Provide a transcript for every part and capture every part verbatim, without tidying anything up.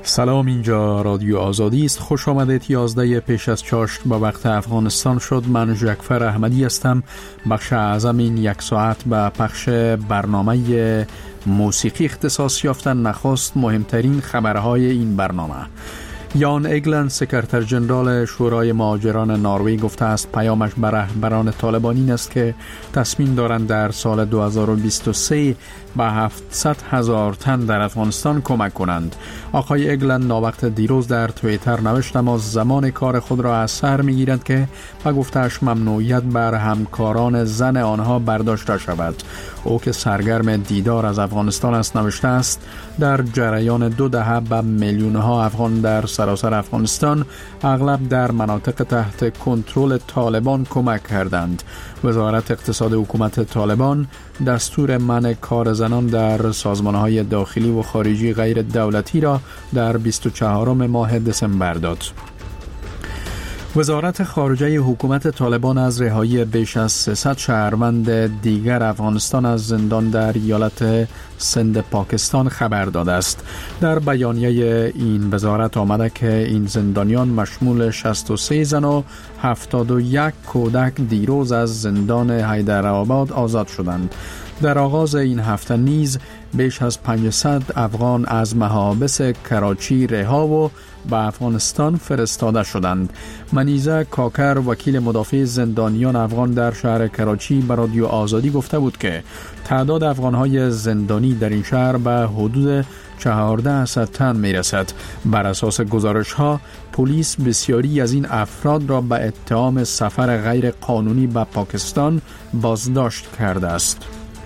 سلام، اینجا رادیو آزادی است. خوش آمدید. یازده پیش از چاشت با وقت افغانستان شد. من جعفر احمدی هستم. بخش اعظم این یک ساعت به پخش برنامه موسیقی اختصاص یافتن. نخست مهمترین خبرهای این برنامه. یان اگلند، سکرتر جنرال شورای مهاجران نروژ، گفته است پیامش بر رهبران طالبان این است که تصمیم دارند در سال دو هزار و بیست و سه به هفتصد هزار تن در افغانستان کمک کنند. آقای اگلند ناوقت دیروز در توییتر نوشت اما زمان کار خود را از سر می‌گیرند که به گفته‌اش ممنوعیت بر همکاران زن آنها برداشته شود. او که سرگرم دیدار از افغانستان است نوشته است در جریان دو دهه به میلیون‌ها افغان در سراسر افغانستان، اغلب در مناطق تحت کنترل طالبان کمک کردند. وزارت اقتصاد حکومت طالبان دستور منع کار زنان در سازمان‌های داخلی و خارجی غیر دولتی را در بیست و چهارم ماه دسامبر داد. وزارت خارجه حکومت طالبان از رهایی بیش از سیصد شهروند دیگر افغانستان از زندان در ایالت سند پاکستان خبر داده است. در بیانیه این وزارت آمده که این زندانیان مشمول شصت و سه زن و هفتاد و یک کودک دیروز از زندان حیدرآباد آزاد شدند. در آغاز این هفته نیز بیش از پانصد افغان از محابس کراچی رها و به افغانستان فرستاده شدند. منیزه کاکر، وکیل مدافع زندانیان افغان در شهر کراچی، به رادیو آزادی گفته بود که تعداد افغان‌های زندانی در این شهر به حدود چهارده تن می‌رسد. بر اساس گزارش‌ها، پلیس بسیاری از این افراد را به اتهام سفر غیر قانونی به پاکستان بازداشت کرده است.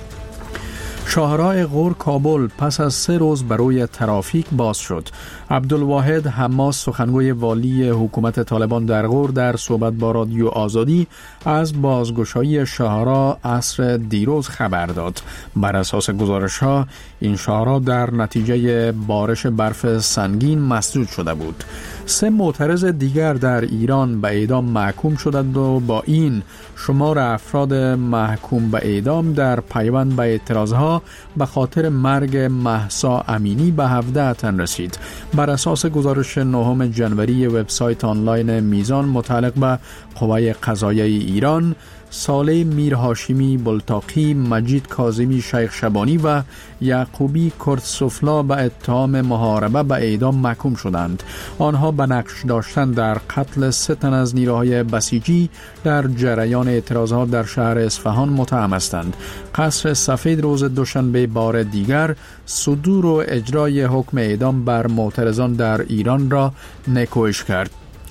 شاهراه غور کابل پس از سه روز برای ترافیک باز شد. عبدالواحد حماس، سخنگوی والی حکومت طالبان در غور، در صحبت با رادیو آزادی از بازگشایی شاهراه عصر دیروز خبر داد. بر اساس گزارش‌ها این شاهراه در نتیجه بارش برف سنگین مسدود شده بود. سه معترض دیگر در ایران به اعدام محکوم شدند و با این شمار افراد محکوم به اعدام در پیوند به اعتراضها به خاطر مرگ مهسا امینی به هفده تن رسید. بر اساس گزارش نهم جنوری وبسایت آنلاین میزان متعلق به قوه قضاییه ایران، صالح میر هاشمی بلتاقی، مجید کاظمی شیخ شبانی و یعقوبی کردسفلا به اتهام محاربه به اعدام محکوم شدند. آنها به نقش داشتن در قتل سه تن از نیروهای بسیجی در جریان اعتراضات در شهر اصفهان متهم هستند. قصر سفید روز دوشنبه بار دیگر صدور و اجرای حکم اعدام بر معترضان در ایران را نکوهش کرد.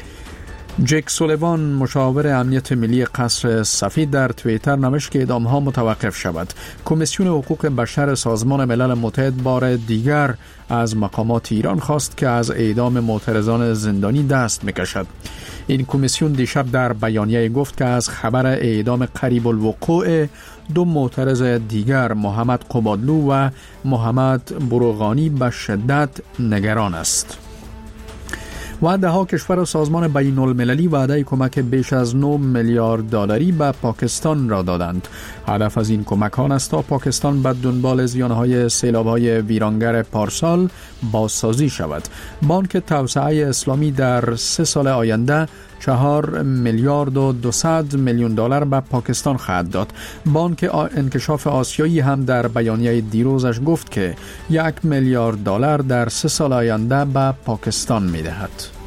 جک سولیوان، مشاور امنیت ملی قصر سفید، در توییتر نوشت که اعدام‌ها متوقف شود. کمیسیون حقوق بشر سازمان ملل متحد بار دیگر از مقامات ایران خواست که از اعدام معترضان زندانی دست بکشد. این کمیسیون دیشب در بیانیه گفت که از خبر اعدام قریب الوقوع دو معترض دیگر، محمد قبادلو و محمد بروغانی، به شدت نگران است. و دهها کشور و سازمان بین المللی وعده کمک بیش از نه میلیارد دلاری به پاکستان را دادند. هدف از این کمک آن است تا پاکستان به دنبال زیانهای سیلاب‌های ویرانگر پارسال بازسازی شود. بانک توسعه اسلامی در سه سال آینده چهار میلیارد و دویست میلیون دلار به پاکستان خواهد داد. بانک انکشاف آسیایی هم در بیانیه دیروزش گفت که یک میلیارد دلار در سه سال آینده به پاکستان می‌دهد.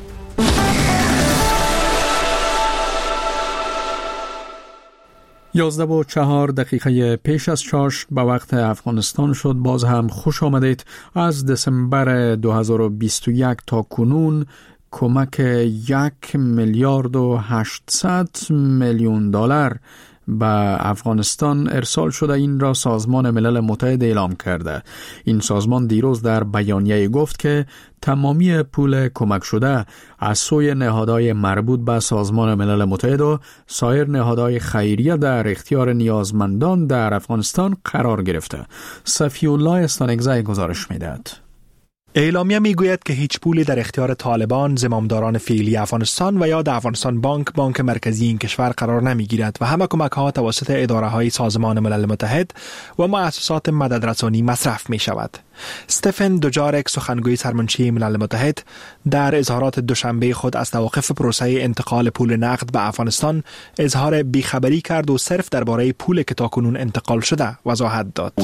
یازده و چهار دقیقه پیش از چاشت به وقت افغانستان شد. باز هم خوش آمدید. از دسامبر دو هزار و بیست و یک تا کنون کمک یک میلیارد و هشتصد میلیون دلار به افغانستان ارسال شده. این را سازمان ملل متحد اعلام کرده. این سازمان دیروز در بیانیه گفت که تمامی پول کمک شده از سوی نهادهای مربوط به سازمان ملل متحد و سایر نهادهای خیریه در اختیار نیازمندان در افغانستان قرار گرفته. صفی الله استانگزی گزارش می‌دهد. اعلامیه میگوید که هیچ پولی در اختیار طالبان، زمامداران فعلی افغانستان و یا در افغانستان بانک بانک مرکزی این کشور قرار نمیگیرد و همه کمک ها توسط اداره های سازمان ملل متحد و مؤسسات مددرسانی مصرف می شود. استفن دوجارک سخنگوی سرمنشی ملل متحد در اظهارات دوشنبه خود از توقف پروسه انتقال پول نقد به افغانستان اظهار بیخبری کرد و صرف درباره پول که تاکنون انتقال شده وضاحت داد.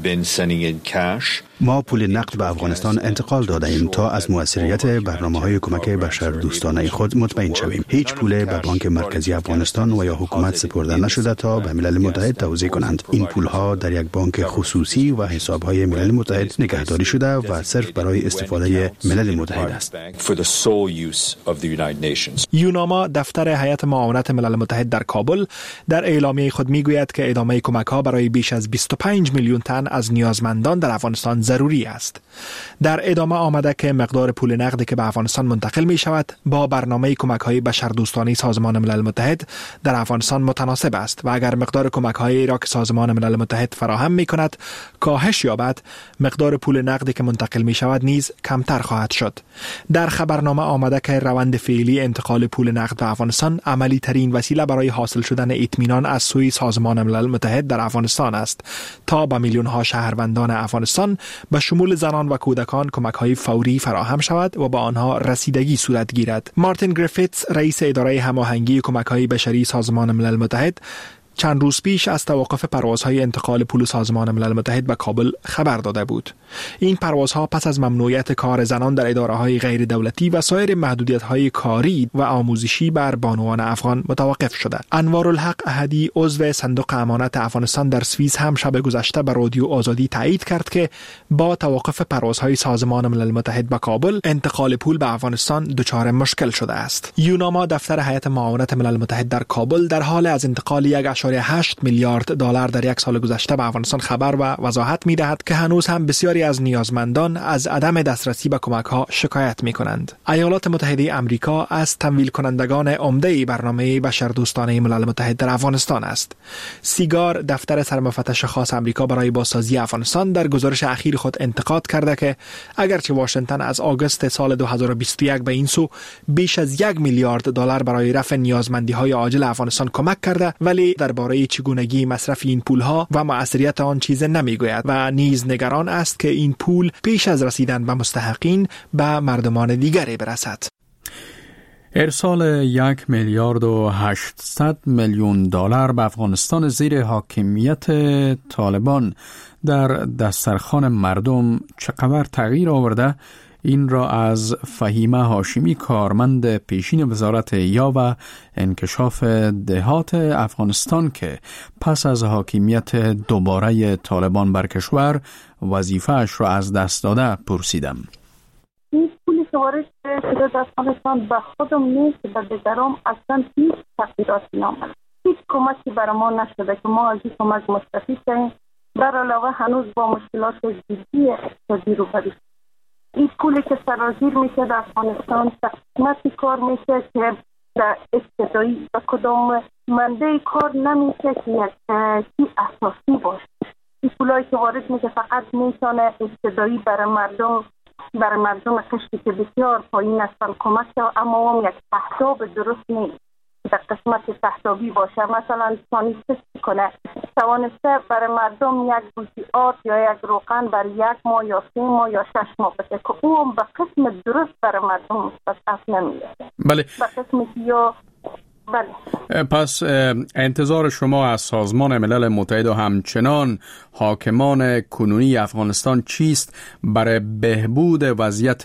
ما پول نقد به افغانستان انتقال داده ایم تا از موثریت برنامه‌های کمک بشردوستانه خود مطمئن شویم. هیچ پول به بانک مرکزی افغانستان و یا حکومت سپرده نشده تا به ملل متحد توزیع کنند. این پول‌ها در یک بانک خصوصی و حساب‌های ملل متحد نگهداری شده و صرف برای استفاده ملل متحد است. یوناما دفتر هیئت معاونت ملل متحد در کابل در اعلامیه خود میگوید که ادامه کمک‌ها برای بیش از بیست و پنج میلیون تن از نیازمندان در افغانستان ضروری است. در ادامه آمده که مقدار پول نقدی که به افغانستان منتقل می شود با برنامه کمک‌های بشردوستانه سازمان ملل متحد در افغانستان متناسب است و اگر مقدار کمک‌هایی را که سازمان ملل متحد فراهم می کند کاهش یابد، مقدار پول نقدی که منتقل می شود نیز کمتر خواهد شد. در خبرنامه آمده که روند فعلی انتقال پول نقد به افغانستان عملی ترین وسیله برای حاصل شدن اطمینان از سوی سازمان ملل متحد در افغانستان است تا به میلیون ها شهروندان افغانستان به شمول زنان و کودکان کمک‌های فوری فراهم شود و با آنها رسیدگی صورت گیرد. مارتین گریفیتس رئیس اداره هماهنگی کمک‌های بشری سازمان ملل متحد چند روز پیش از توقف پروازهای انتقال پول سازمان ملل متحد به کابل خبر داده بود. این پروازها پس از ممنوعیت کار زنان در اداره‌های غیر دولتی و سایر محدودیت‌های کاری و آموزشی بر بانوان افغان متوقف شده. انوارالحق احدی عضو صندوق امانت افغانستان در سوئیس هم شب گذشته به رادیو آزادی تایید کرد که با توقف پروازهای سازمان ملل متحد به کابل انتقال پول به افغانستان دچار مشکل شده است. یوناما دفتر هیئت معاونت ملل متحد در کابل در حال از انتقال یک و هشت میلیارد دلار در یک سال گذشته به افغانستان خبر و وضاحت می‌دهد که هنوز هم بسیاری از نیازمندان از عدم دسترسی به کمک‌ها شکایت می‌کنند. ایالات متحده آمریکا از تمویل کنندگان عمده برنامه بشردوستانه ملل متحد در افغانستان است. سیگار دفتر سرمفتش خاص آمریکا برای بازسازی افغانستان در گزارش اخیر خود انتقاد کرده که اگرچه واشنگتن از آگوست سال دو هزار و بیست و یک به این سو بیش از یک میلیارد دلار برای رفع نیازمندی‌های عاجل افغانستان کمک کرده، ولی درباره چگونگی مصرف این پولها و مؤثریت آن چیز نمیگوید و نیز نگران است که این پول پیش از رسیدن به مستحقین به مردمان دیگری برسد. ارسال یک میلیارد و هشتصد میلیون دلار به افغانستان زیر حاکمیت طالبان در دسترخوان مردم چقدر تغییر آورده؟ این را از فهیمه هاشمی کارمند پیشین وزارت یا و انکشاف دهات افغانستان که پس از حاکمیت دوباره طالبان بر کشور وظیفه‌اش را از دست داده پرسیدم. این پولی که وارد شده در افغانستان به خودم نیست، به دیگران اصلا هیچ تغییراتی نامد. هیچ کمکی برای ما نشده که ما از این کمک مستفید شویم. در علاوه هنوز با مشکلات جدی اقتصادی روبرو. این پولی که سرازیر میشه در افغانستان تقسیماتی کار میشه که در ابتدایی به کدام منده کار نمیشه که یک چیز اساسی باشه. این پولایی که وارد میشه فقط میتونه ابتدایی برای مردم برای مردم قشری که بسیار پایین هستن کمک شد، اما هم یک تحتاب درست نیست در قسمت تحتابی باشه. مثلا توانسته کنه توانسته برای مردم یک بوتی آرد یا یک روغن برای یک ماه یا سه ماه یا شش ماه بده که او هم به قسم درست برای مردم مستطف نمیده. بله. به قسمی یا بله. پس انتظار شما از سازمان ملل متحد و همچنان حاکمان کنونی افغانستان چیست برای بهبود وضعیت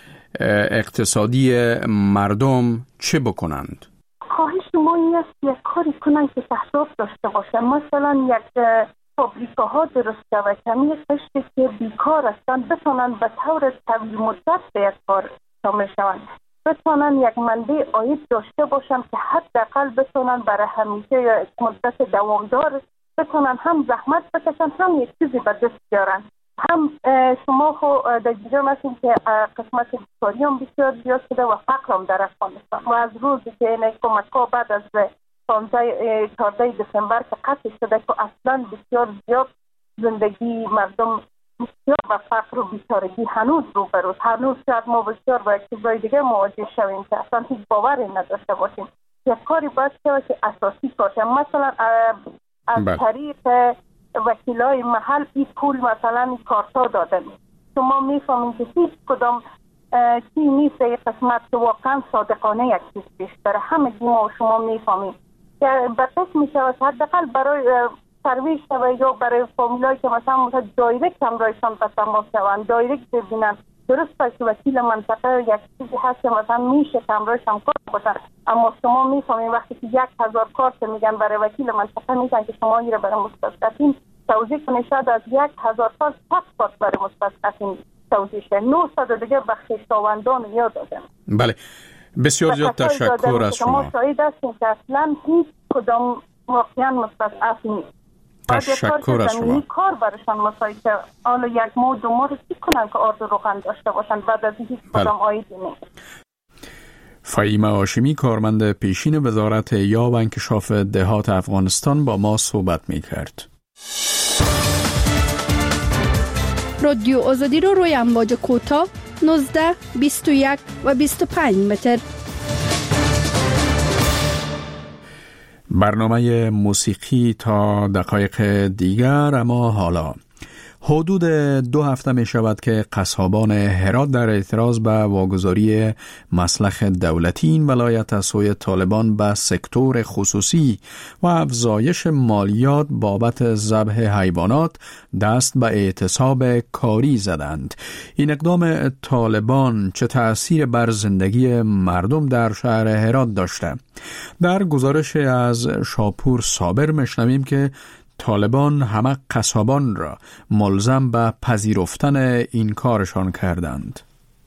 اقتصادی مردم چه بکنند؟ خواهش ما این است یک کاری کنند که تحصیل داشته باشه. مثلا یک فابریکاها درست شود که همین قشری که بیکار هستند بتونن به طور طویل مدت به یک کار شامل شوند، بتونن یک منبع عاید داشته باشن که حداقل بتونن برای همیشه یا مدت دوامدار بتونن هم زحمت بکشن هم یک چیزی به دست بیارن. هم شما خو در جریان هستین که قسمت بیکاری هم بسیار زیاد شده و فقر هم در افغانستان و از روزی که این کمک‌ها بعد از چهاردهم دسامبر که قطع شده که اصلا بسیار زیاد زندگی مردم بسیار با فقر و بیچارگی هنوز روبروز، هنوز شاید ما بسیار با یک چیزای دیگه مواجه شویم که اصلا هیچ باوری نداشته باشیم. یک کاری باید شود که اساسی باشه. مثلا از طریق وکیلای محل این پول مثلا کارتا دادن شما میفهمید که هیچ کدام چی نیست یک قسمت که واقعا صادقانه یک چیز پیش داره. همه ما و شما میفهمیم که به قسم میشود حداقل برای سرویس و یا برای فامیلایی که مثلا مثلا دایرکت هم رایشان به تماس شوند، دایرکت ببینن درست است که وکیل منطقه یک چیزی هست که مثلا میشه که همراهش هم کار باشن، اما شما میفهمین وقتی که یک هزار کارت میگن برای وکیل منطقه میگن که شما این رو برای مستثقفین توضیح کنید، شاید از یک هزار کارت پس کارت برای مستثقفین توضیح شه، نهصد دیگه بخش شاوندان یاد دادن. بله بسیار زیاد تشکر از شما. ما شاهد هستیم که اصلا هیچ کدام واقعا مستثقف نیست. تشکر از شما. کار برشان مسایی که حالا یک ماه دو ماه چی کنن که آرزو روغن داشته باشن بعد از هیچ کدام آیدی نیست. فهیمه هاشمی کارمند پیشین وزارت یاب و انکشاف دهات افغانستان با ما صحبت می کرد. رادیو آزادی رو روی امواج کوتاه نوزده بیست و یک و بیست و پنج متر. برنامه موسیقی تا دقایق دیگر، اما حالا حدود دو هفته می شود که قصابان هرات در اعتراض به واگذاری مسلخ دولتی این ولایت از سوی طالبان به سکتور خصوصی و افزایش مالیات بابت ذبح حیوانات دست به اعتصاب کاری زدند. این اقدام طالبان چه تأثیر بر زندگی مردم در شهر هرات داشته؟ در گزارش از شاپور صابر میشنویم که طالبان همه قصابان را ملزم به پذیرفتن این کارشان کردند.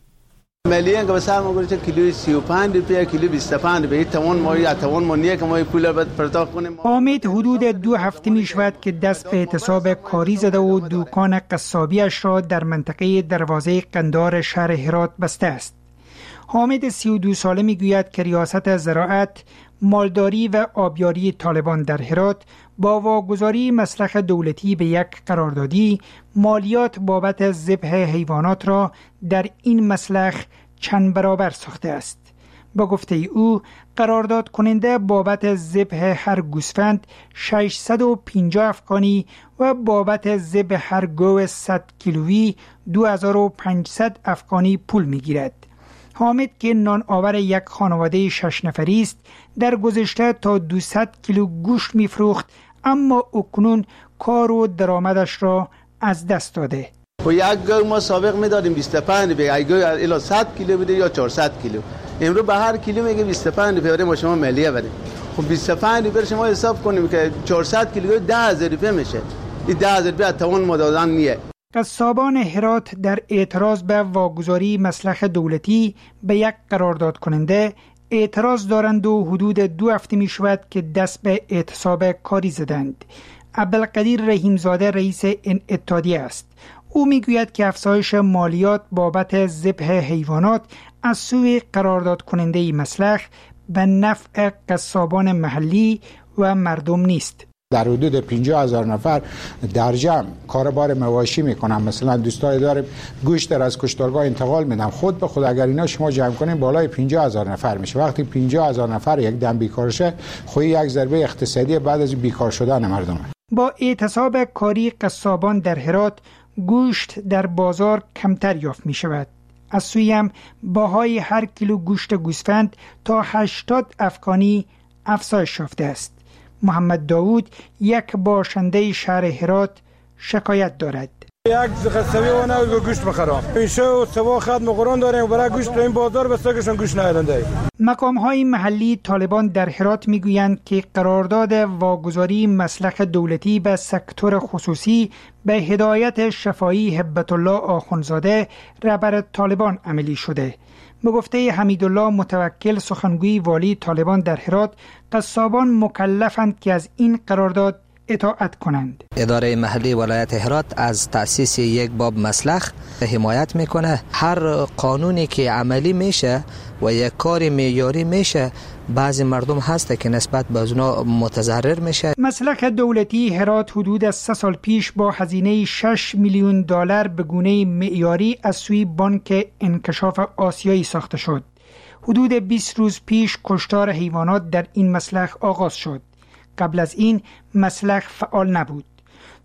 ملیه که بسیار مگوشه کیلوی سی و پنج روپیه، کیلو بیست و پنج روپیه، توان مایی اتوان مانیه که ما پول باید پرداخت کنیم. حامد حدود دو هفته می شود که دست به اعتصاب کاری زده و دکان قصابیش را در منطقه دروازه قندار شهر هرات بسته است. حامد سی و دو ساله می گوید که ریاست زراعت، مالداری و آبیاری طالبان در هرات با واگذاری مسلخ دولتی به یک قراردادی مالیات بابت ذبح حیوانات را در این مسلخ چند برابر ساخته است. با گفته او قرارداد کننده بابت ذبح هر گوسفند ششصد و پنجاه افغانی و بابت ذبح هر گاو صد کیلویی دو هزار و پانصد افغانی پول میگیرد. حامد که نان آور یک خانواده شش نفری است در گذشته تا دویست کیلو گوشت میفروخت، اما اکنون کار و درآمدش را از دست داده. و یک گاو ما سابق میدادیم بیست و پنج روپیه، یک گاو الی صد کیلو بده یا چهارصد کیلو، امروز به هر کیلو میگه بیست و پنج روپیه ما شما ملیه بده. خب بیست و پنج روپیه شما حساب کنیم که چهارصد کیلو ده هزار روپیه میشه. این ده هزار روپیه توان ما دادن نیه. قصابان هرات در اعتراض به واگذاری مسلخ دولتی به یک قرارداد کننده اعتراض دارند و حدود دو هفته می شود که دست به اعتصاب کاری زدند. عبدالقدیر رحیمزاده رئیس این اتحادیه است. او می گوید که افزایش مالیات بابت ذبح حیوانات از سوی قرارداد کننده مسلخ به نفع قصابان محلی و مردم نیست. در حدود پنجاه هزار نفر در جمع کاربار مواشی میکنن. مثلا دوستای داریم گوشت را از کشتارگاه انتقال میدن، خود به خود اگر اینا شما جمع کنین بالای پنجاه هزار نفر میشه. وقتی پنجاه هزار نفر یک دم بیکار شه، خود یک ضربه اقتصادی بعد از بیکار شدن مردم. با اعتصاب کاری قصابان در هرات گوشت در بازار کمتر یافت می شود. از سوی هم باهای هر کیلو گوشت گوسفند تا هشتاد افغانی افزایش یافته است. محمد داوود یک باشنده شهر هرات شکایت دارد. یک قصبی و نه گوشت بخرم. این شو سوا خدمت قرآن داریم برای گوشت این بازار بسازشون گوشت ندارند. مقام های محلی طالبان در هرات میگویند که قرارداد واگذاری مسلخ دولتی به سکتور خصوصی به هدایت شفایی هبت الله آخونزاده رهبر طالبان عملی شده. به گفته حمیدالله متوکل سخنگوی والی طالبان در هرات، قصابان مکلفند که از این قرارداد اطاعت کنند. اداره محلی ولایت هرات از تأسیس یک باب مسلخ حمایت میکنه. هر قانونی که عملی میشه و یک کار معیاری میشه، بعضی مردم هسته که نسبت به اونا متضرر میشه. مسلخ دولتی هرات حدود از سه سال پیش با هزینه شش میلیون دلار به گونه معیاری از سوی بانک انکشاف آسیایی ساخته شد. حدود بیست روز پیش کشتار حیوانات در این مسلخ آغاز شد. قبل از این مسلخ فعال نبود.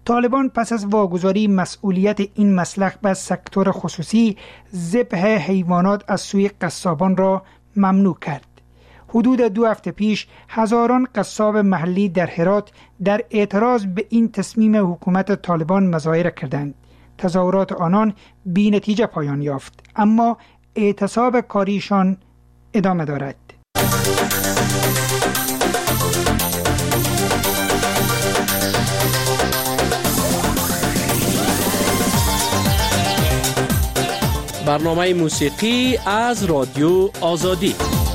طالبان پس از واگذاری مسئولیت این مسلخ به سکتور خصوصی، ذبح حیوانات از سوی قصابان را ممنوع کرد. حدود دو هفته پیش هزاران قصاب محلی در هرات در اعتراض به این تصمیم حکومت طالبان مظاهره کردند. تظاهرات آنان بی نتیجه پایان یافت، اما اعتصاب کاریشان ادامه دارد. برنامه موسیقی از رادیو آزادی.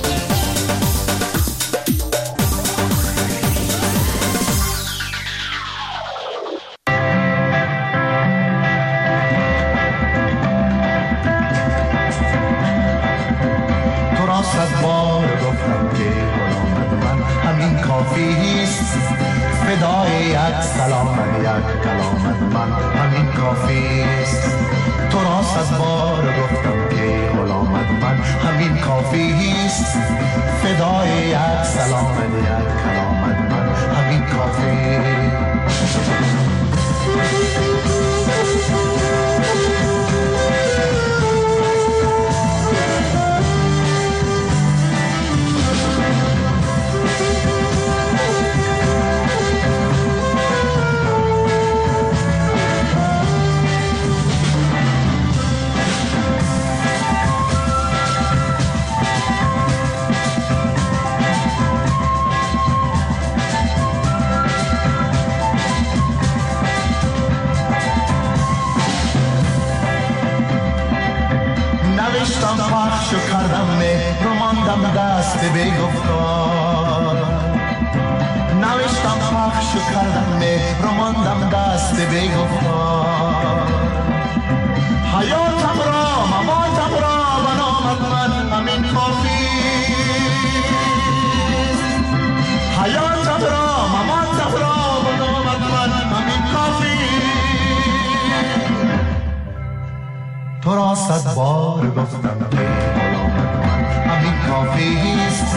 تو را صد بار گفتم که غلامت من همین کافیست،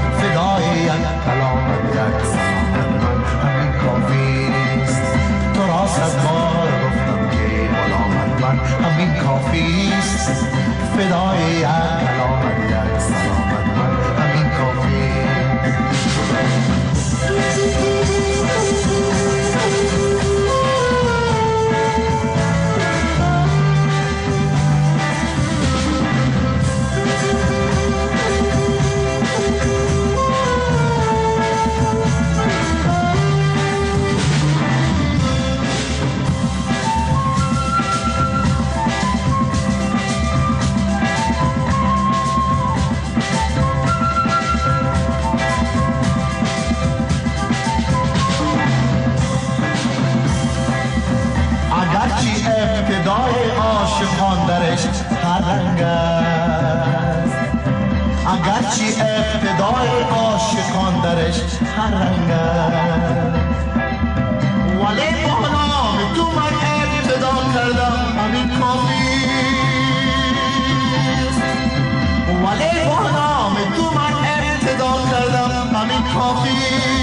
فدای یک کلامت یک سلامت من همین کافیست. تو را صد بار گفتم که غلامت من همین کافیست، فدای یک کلامت یک سلامت من همین کافیست. ابتدای عاشقان درش هر رنگ است، اگرچه ابتدای عاشقان درش هر رنگ است، ولی با نام تو من ابتدا کردم همین کافیست، ولی با نام تو من ابتدا کردم همین کافیست.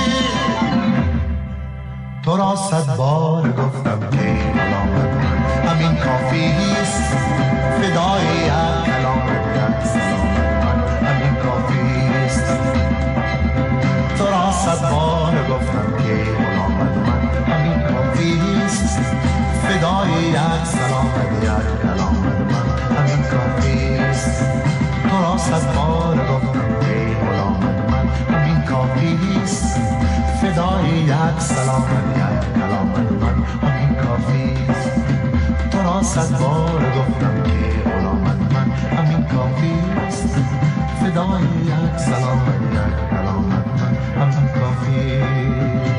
تو را صد بار گفتم که کلامت من همین کافیست، فدای یک کلامت یک سلامت من همین کافیست. تو را صد بار گفتم که کلامت من همین کافیست، فدای یک سلامت یک کلامت من همین کافیست. تو را صد بار گفتم که کلامت من همین کافیست، فدای یک سلامت یک کلامت من همین کافیست. تو را صد بار گفتم که غلامت من همین کافیست، فدای یک سلامت یک کلامت من همین کافیست.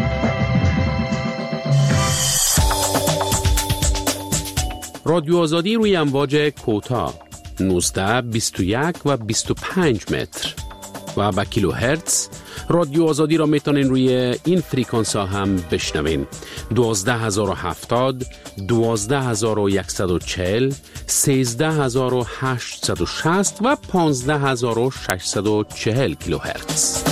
رادیو آزادی روی امواج کوتاه نوزده، بیست و یک و بیست و پنج متر و با کیلو هرتز. رادیو آزادی را میتونین روی این فریکانس ها هم بشنوین: دوازده هزار و هفتاد، دوازده هزار و صد و چهل، سیزده هزار و هشتصد و شصت و پانزده هزار و ششصد و چهل کیلو هرتز.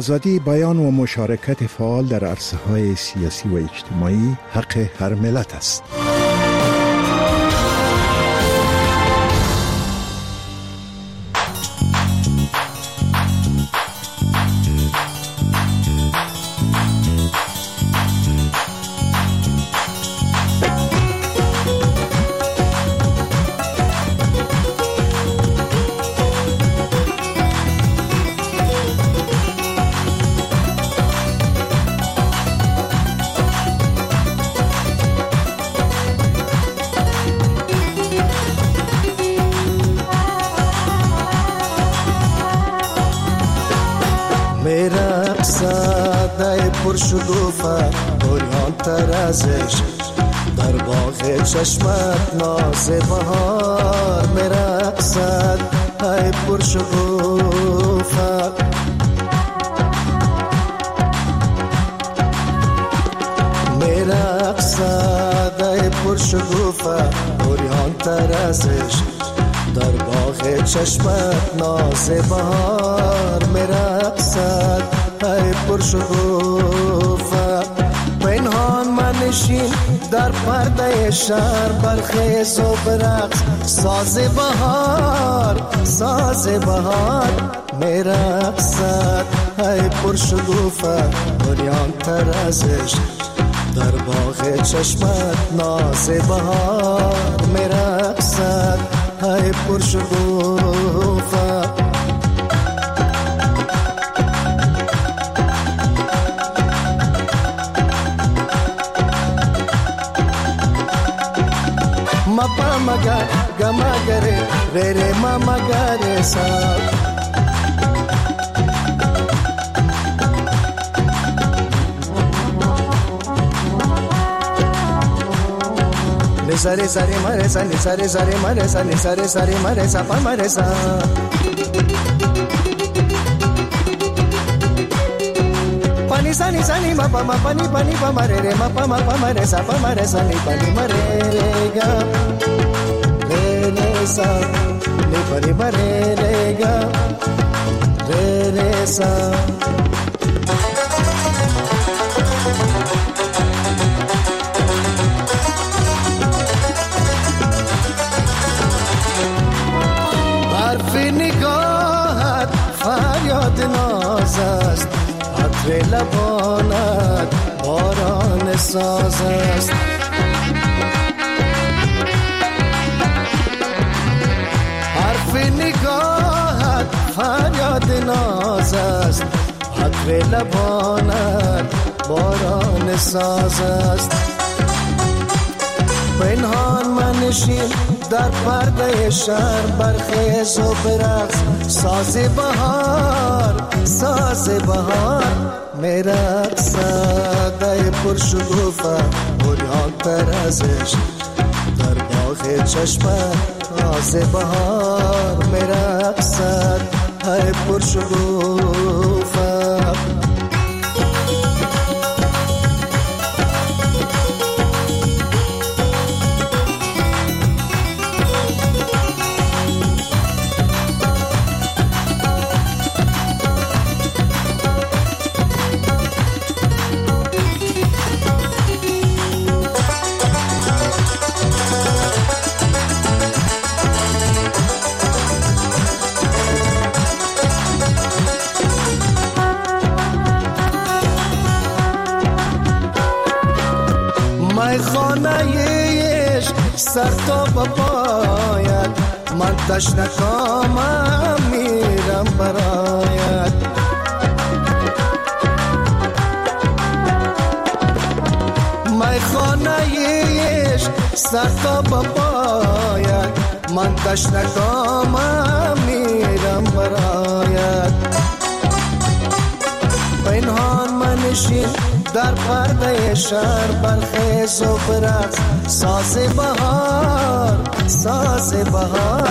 آزادی بیان و مشارکت فعال در عرصه‌های سیاسی و اجتماعی حق هر ملت است. پرشکوفه اوریان تر از عشق در باغ چشمت ناز بهار میرقصد ای پرشکوفه میرقصد ای پرشکوفه اوریان تر از عشق در باغ چشمت ناز بهار میرقصد ای پرشکوفه پنهان منشین در پرده شهر برخیز و برقص ساز بهار ساز بهار میرقصد ای پرشکوفه اوریان تر از عشق در باغ چشمت ناز بهار میرقصد ای پرشکوفه Mapa maga gama gare re re mama gare sa Ni sare sare mare sa ni sare sare mare sa ni sare sare mare sa pa mare sa Pani sa ni sa ni ma pa ma pa ni pa ni pa ma re re ma pa ma pa ma re sa pa ma re sa ni pa ni ma re re ga re re sa ni pa ni ma re re ga re re sa حرف نگاهت فریاد ناز است عطر لبانت باران ساز است حرف نگاهت فریاد ناز است عطر لبانت باران ساز است پنهان منشین در پرده شهر برخیز و برقص ساز بهار ساز بهار میرقصد ای پرشکوفه اوریان تر از عشق در باغ چشمت ناز بهار میرقصد ای پرشکوفه سر تا بپاید من تشنکامم میرم برایت میخانه عشق سر تا بپاید من تشنکامم میرم برایت پنهان منشین در پرده شهر برخیز و برقص ساز بهار ساز بهار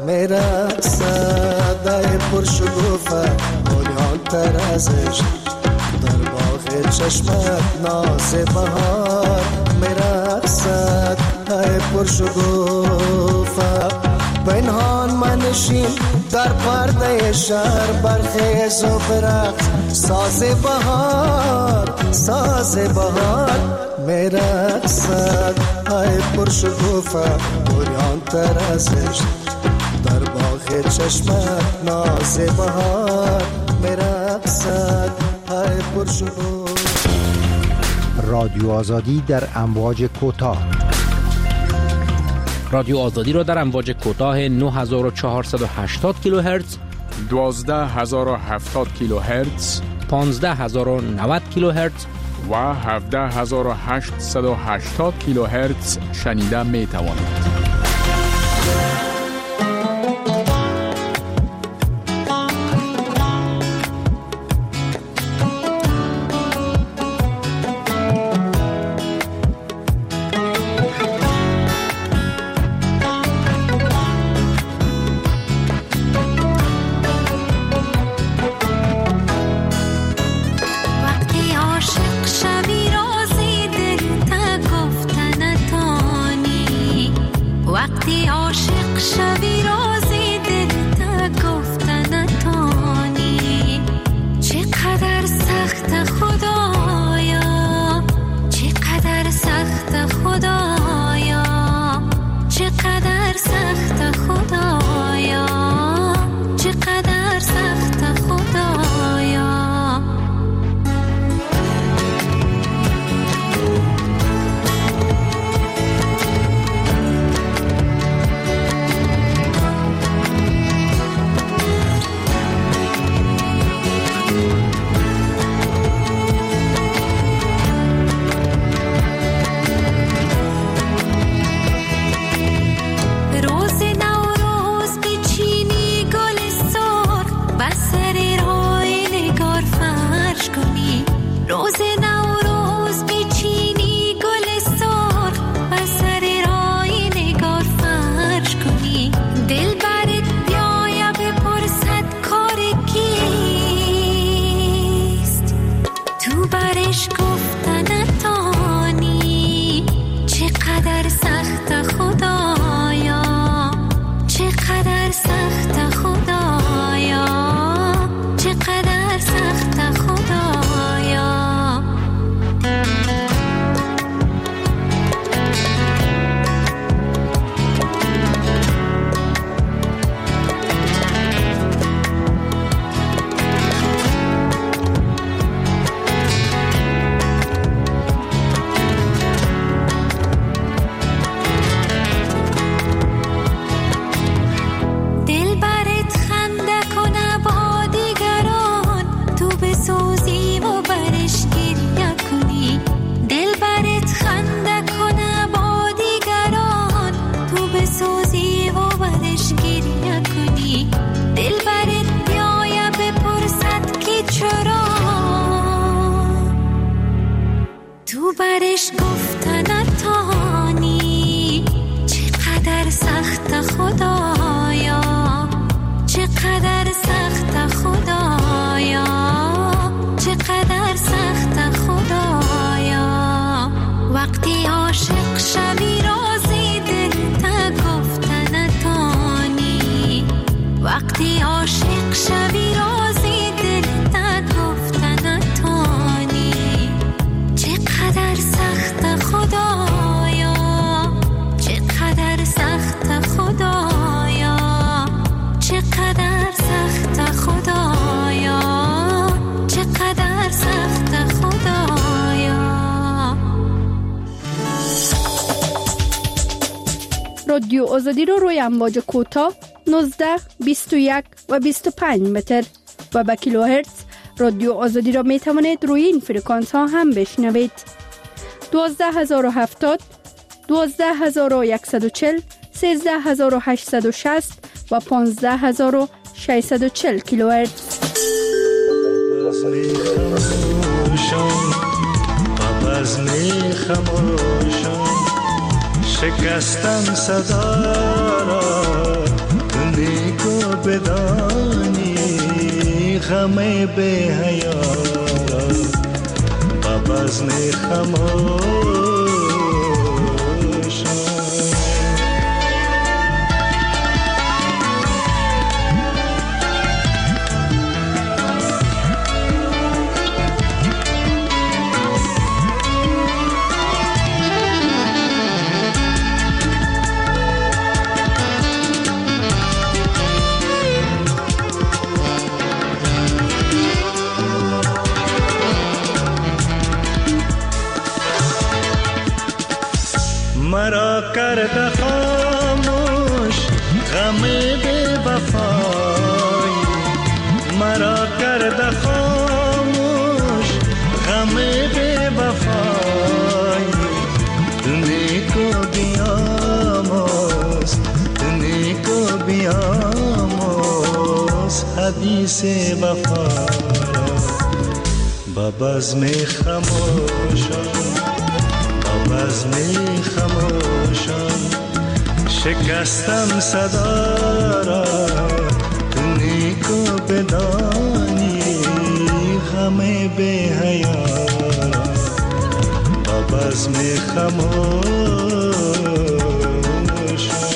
میرقصد ای پرشکوفه اوریان تر از عشق در باغ چشمت ناز بهار میرقصد ای پرشکوفه پنهان منشین در پرده شهر برخیز و برقص ساز بهار ساز بهار میرقصد های پرشکوفه بریان تر از عشق در باغ چشمت ناز بهار میرقصد های پرشکوفه. رادیو آزادی در امواج کوتاه. رادیو آزادی را در امواج کوتاه نه هزار و چهارصد و هشتاد کیلوهرتز، دوازده هزار و هفتاد کیلوهرتز، پانزده هزار و نود کیلوهرتز و هفده هزار و هشتصد و هشتاد کیلوهرتز شنیده می توانید. برش گفتن تانی چقدر سخت خدایا، چقدر سخت خدایا، چقدر سخت خدایا. وقتی عاشق شوی رازی دل تا گفتن تانی، وقتی عاشق شوی رازی دل تا گفتن تانی. چقدر سخت خدایا، چقدر سخت خدایا، چقدر سخت خدایا، چقدر سخت خدایا. رادیو آزادی رو روی امواج کوتاه نوزده، بیست و یک و بیست و پنج متر و با کیلوهرتز رادیو آزادی را می توانید روی این فرکانس ها هم بشنوید. دوازده هزار و هفتاد، دوازده هزار و صد و چهل، سیزده هزار و هشتصد و شصت و پانزده هزار و ششصد و چهل کیلوهرتز. بزمی خموشم شکستم صدا را، نیکو بدانی غم به حیا را. بزمی خموشم خاموش غم بے وفائی دنے کو بیاموز دنے کو بیاموز حدیث وفا ببزم خاموشان ببزم خاموشان شکستم صدا را دنی کو بدانی غم بے حیا ببزم خاموشان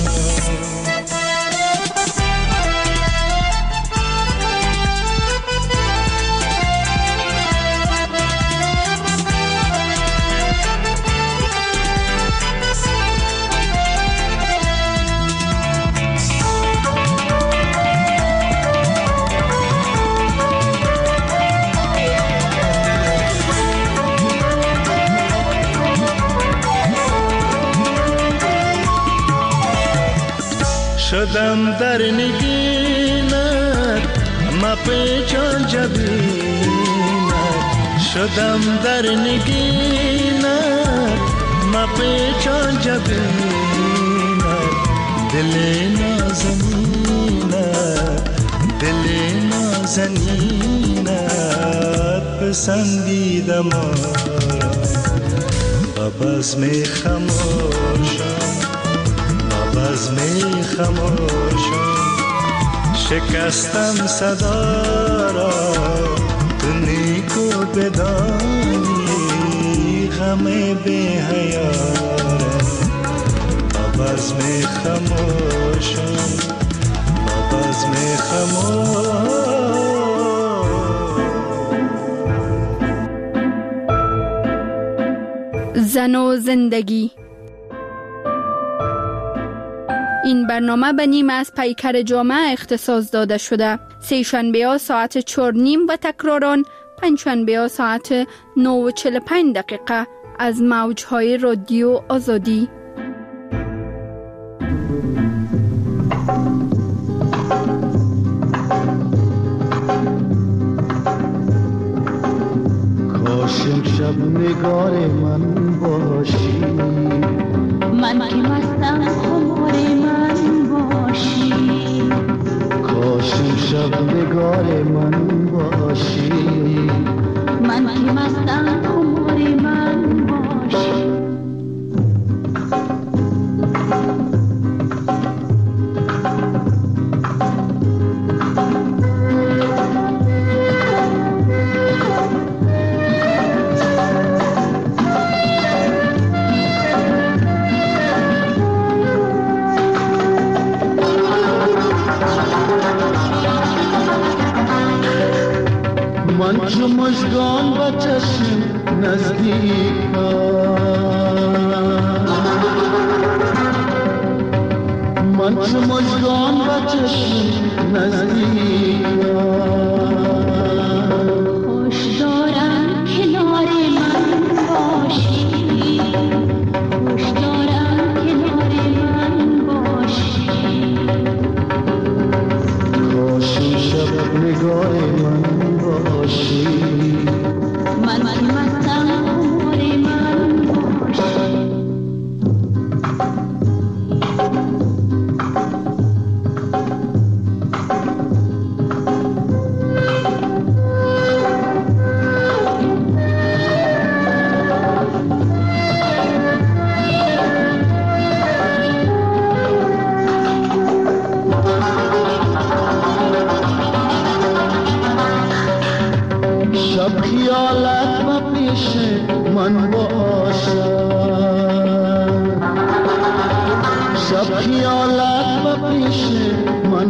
شدم در نگینت مپیچان جبینت شدم در نگینت مپیچان جبینت دل نازنینت دل نازنینت پسندیدم ببزم خاموشان ببزم خاموشان شکستم صدا را دنی کو بدانی غم بے حیا ببزم خاموشان ببزم خاموشان. زن و زندگی. این برنامه به نیم از پیکر جامعه اختصاص داده شده. سه شنبه ها ساعت چهار نیم و تکراران پنج شنبه ها ساعت نه و چهل و پنج دقیقه از موجهای رادیو آزادی. کاشم شب نگار من باشی من که مستم خمار من باشی کاشم شب نگار من باشی من که مستم خمار من باشی من چو مژگان با چشم نزدیکم من چو مژگان با چشم نزدیکم خوش دارم کنار من باشی خوش دارم کنار من باشی کاشم شب نگاه من باشی من من مستم خمار من باشی شب خیالت و پیش من باشد شب خیالت و پیش من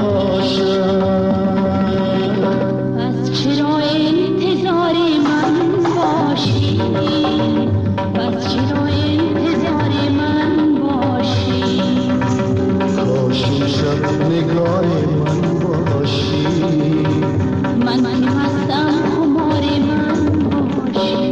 باشد پس چرا انتظار من باشی پس چرا انتظار من باشی کاشم شب نگاه من باشی من من مستم خمار من باشی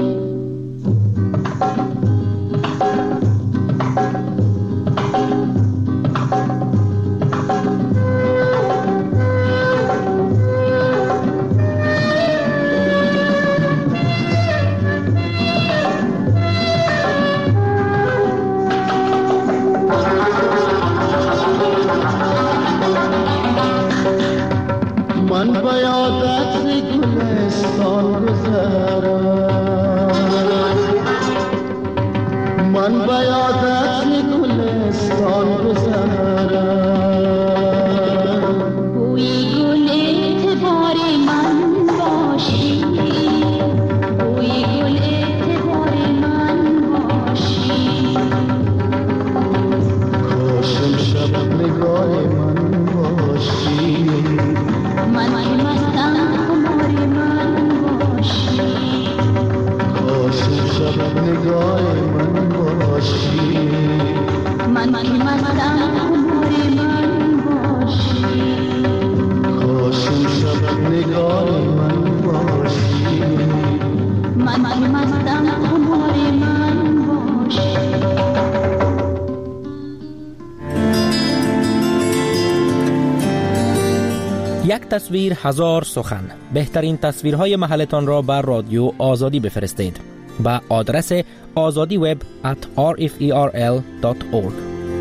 یک تصویر هزار سخن. بهترین تصویرهای محلتان را بر رادیو آزادی بفرستید به آدرس آزادی وب ات آر اف ای آر ال دات اورگ.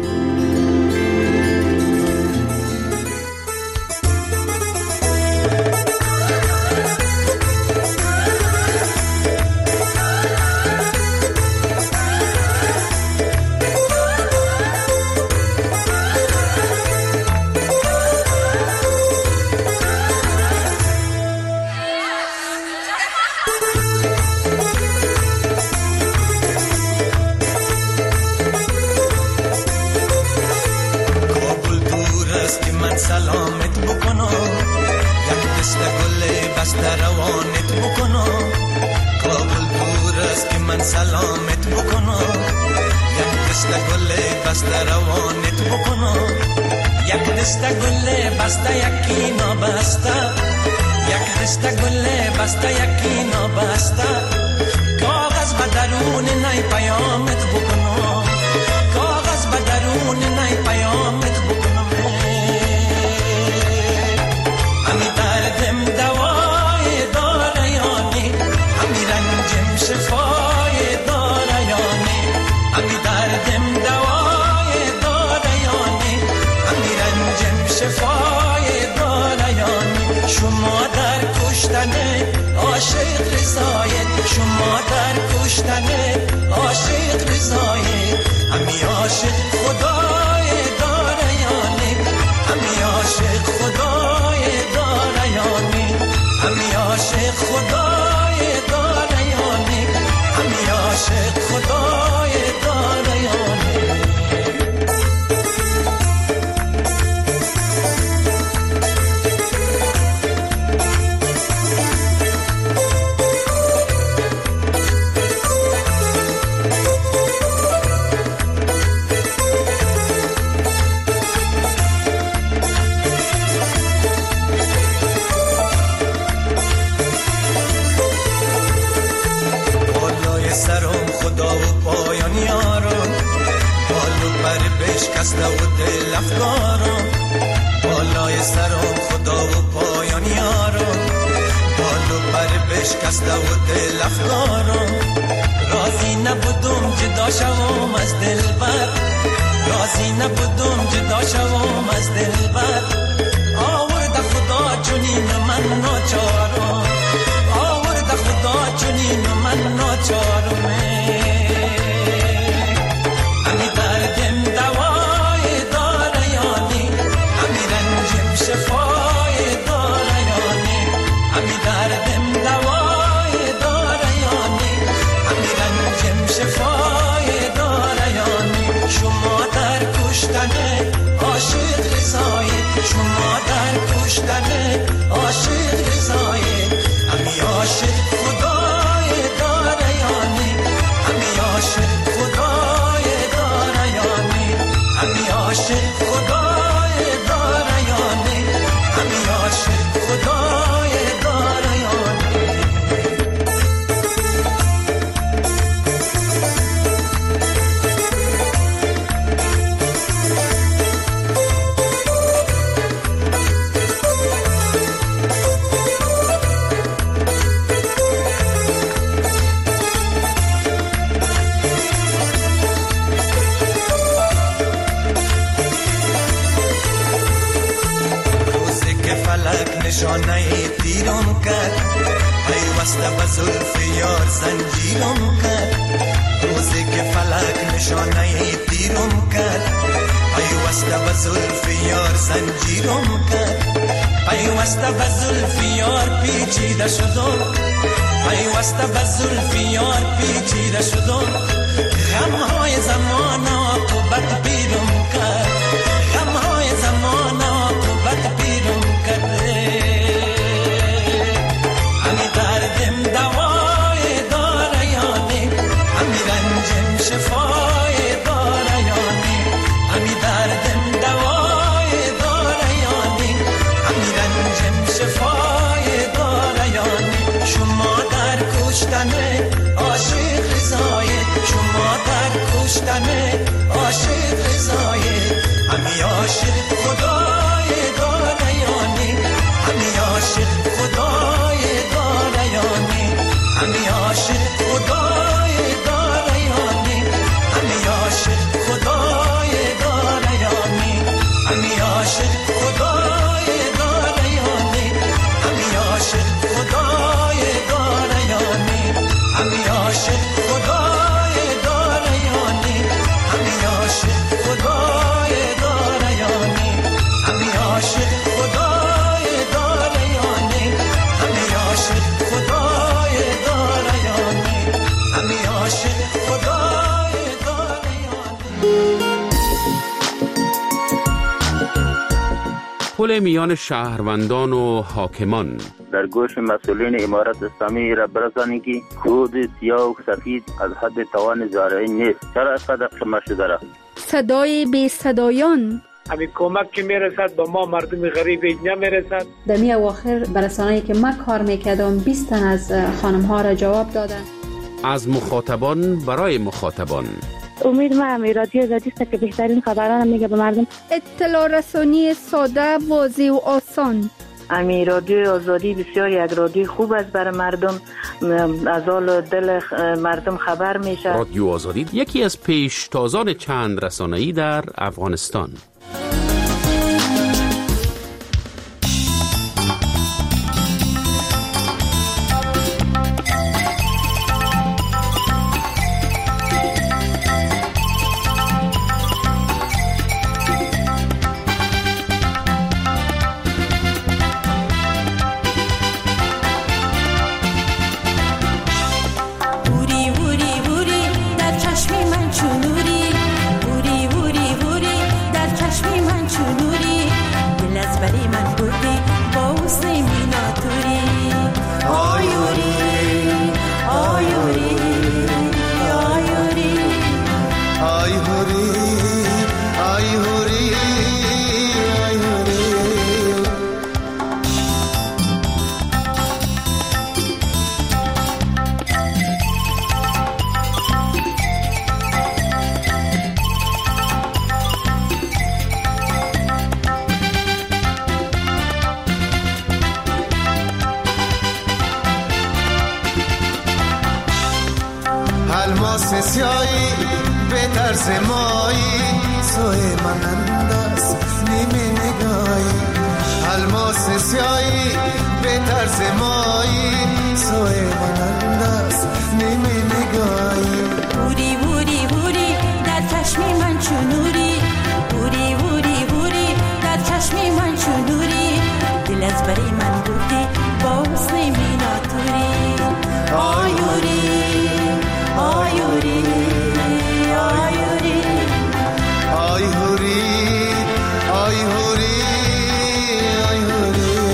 سلامت بکنم، یک دست گل بسته روانت بکنم. کابل دور است که من سلامت بکنم، یک دست گل بسته روانت بکنم. یک دست گل بسته یکی نابسته، یک دست گل بسته یکی نابسته. کاغذ به درون نی پیامت بکنم، کاغذ به درون نی پیامت بکنم. همی دردم دوای داره یانی، همی رنجم شفای داره یانی. همی دردم دوای داره یانی، همی رنجم شفای داره یانی. شما در کشتن عاشق رضایت، شما در کشتن عاشق رضایت. همی عاشق خدای داره یانی، همی عاشق خدای داره یانی. همی عاشق خدای داره یانی، همی عاشق خدای داره یانی. خدا و پایان یارم، بالو پر بشکسته و دل افکارم. بالای سرم خدا و پایان یارم، بالو پر بشکسته و دل افکارم. راضی نبودم جدا شوم از دلبر، راضی نبودم جدا شوم از دلبر. آورد خدا چنین من ناچارم، آورد خدا چنین من ناچارم. همی دردم دوای داره یانی، همی رنجم شفای داره یانی. همی دردم دوای داره یانی، همی رنجم شفای داره یانی. شما در کشتن عاشق رضایت، شما در کشتن عاشق رضایت. همی عاشق خدای داره یانی، همی عاشق خدای داره یانی. همی عاشق خدای داره یانی، همی عاشق خدای داره یانی. نشانه تیرم کرد، پیوسته به زلف یار زنجیرم کرد. روزی که فلک نشانه تیرم کرد، پیوسته به زلف یار زنجیرم کرد. پیوسته به زلف یار پیچیده شدم، پیوسته به زلف یار پیچیده شدم. غمهای زمان عاقبت بیرم کرد، غمهای زمان عاقبت بیرم کرد. همی دردم دوای داره یانی، همی رنجم شفای داره یانی. همی دردم دوای داره یانی، همی رنجم شفای داره یانی. شما در کشتن عاشق رضایت، شما در کشتن عاشق رضایت. همی عاشق خدای داره یانی، عاشق خدای داریانی همی عاشق خدای داریانی همی عاشق خدای داریانی همی عاشق خدای داریانی همی عاشق خدای داریانی همی عاشق خدای داریانی همی عاشق خدای داریانی. پل میان شهروندان و حاکمان در گوش مسئولین امارت اسلامی را برسانید که خود سیاه و سفید از حد توان زارعی نیست. چرا اینقدر شما شده را؟ صدای بی صدایان همین کمک که میرسد با ما مردم غریب اینجا میرسد. در می اواخر برسانه‌ای که من کار میکردم بیست تن از خانم ها را جواب دادن. از مخاطبان برای مخاطبان. امید من رادیو آزادی است که بهترین خبران میگه به مردم. اطلاع رسانی ساده، واضح و آسان. امی رادیو آزادی بسیار یک رادیو خوب است برای مردم، از حال دل مردم خبر میشه. رادیو آزادی یکی از پیشتازان چند رسانه‌ای در افغانستان. الماس سیایی به طرز مایی سوی من انداز نیمه نگاهی الماس سیایی به طرز مایی سوی من انداز نیمه نگاهی بوری بوری بوری در چشم من چونوری بوری بوری بوری در چشم من چونوری دل از بری من بودی با حسن میناتوری آیوری آیوری آیوری آیوری آیوری آیوری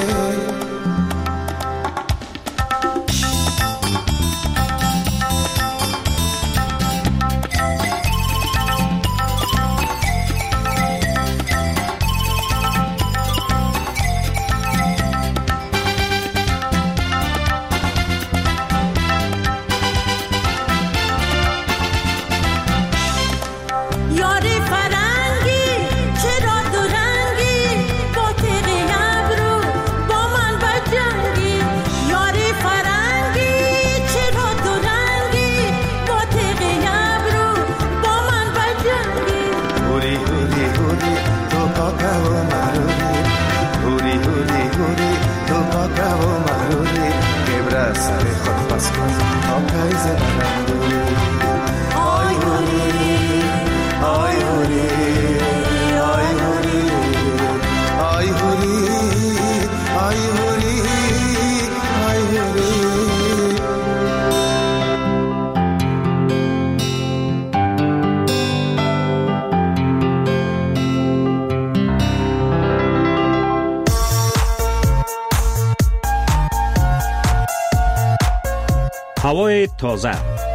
هوای تازه،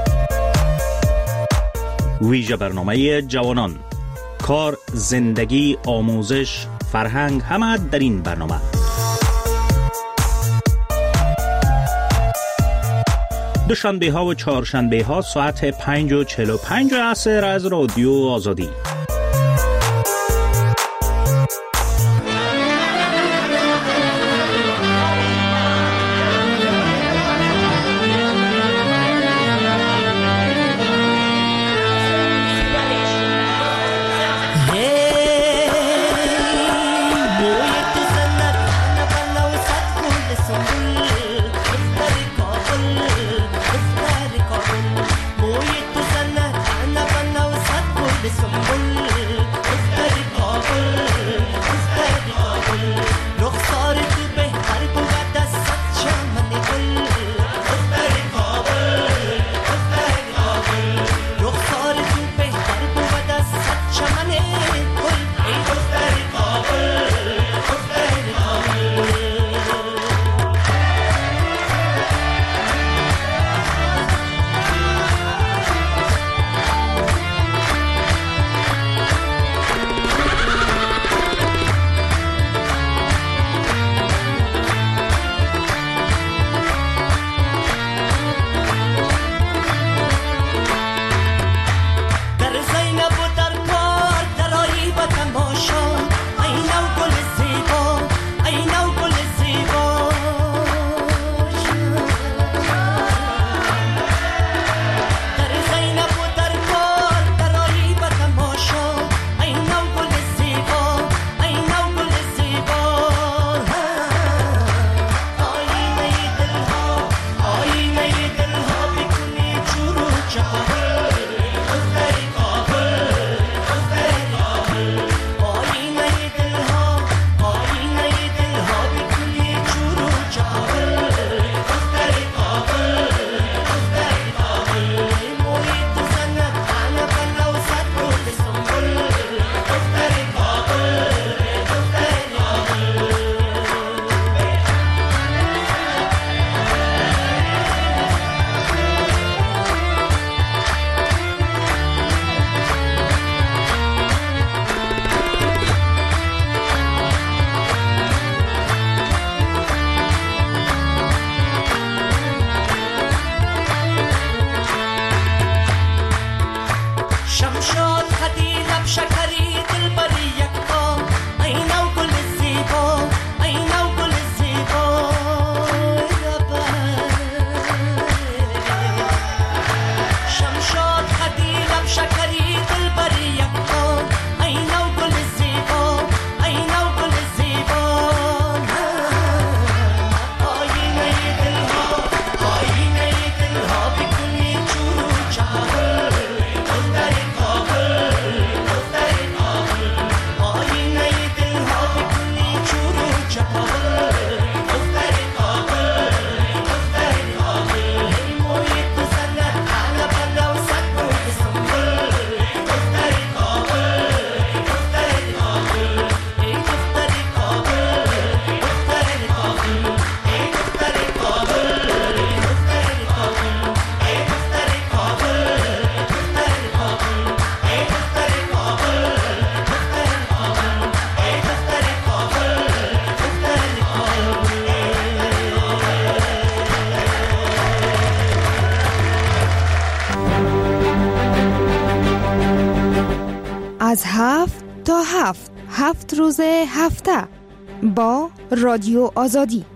ویژه برنامه جوانان، کار، زندگی، آموزش، فرهنگ، همه در این برنامه. دوشنبه ها و چهارشنبه ها ساعت پنج و چهل و پنج عصر از رادیو آزادی. هفت تا هفت هفت روز هفته با رادیو آزادی.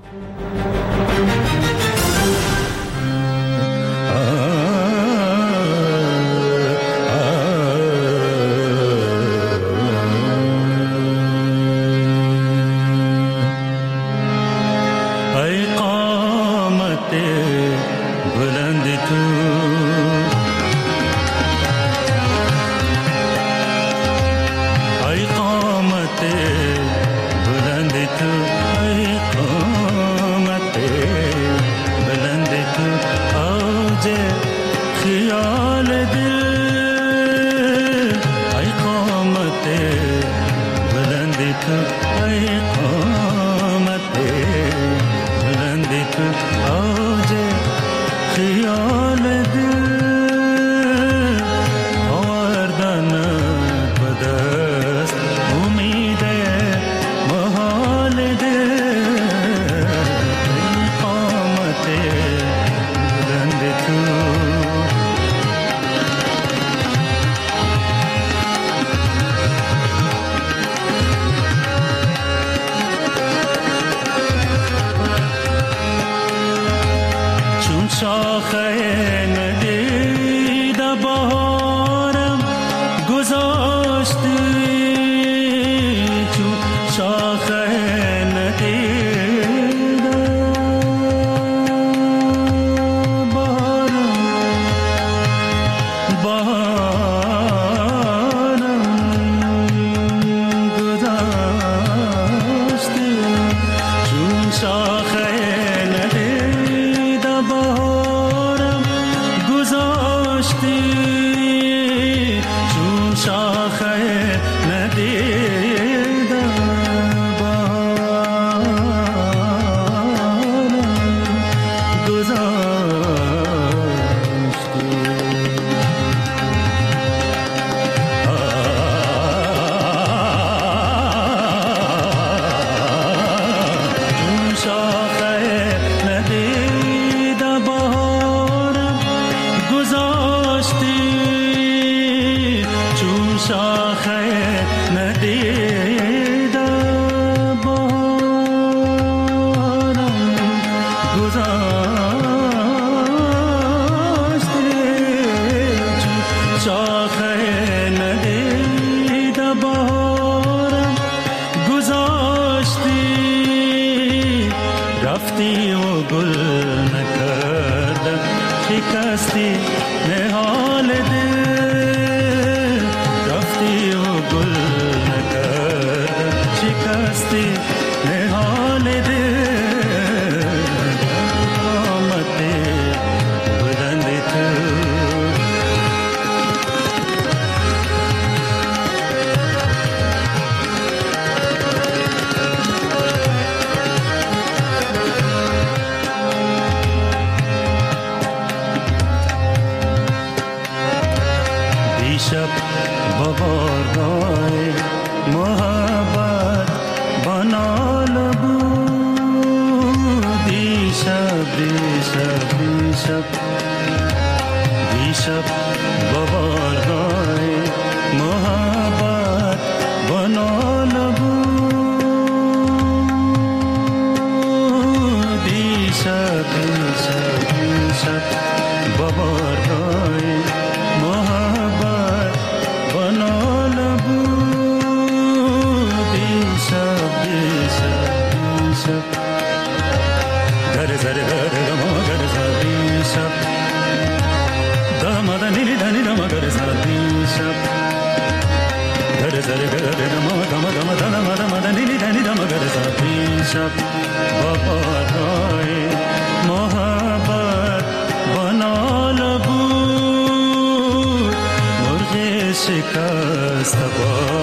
شکست با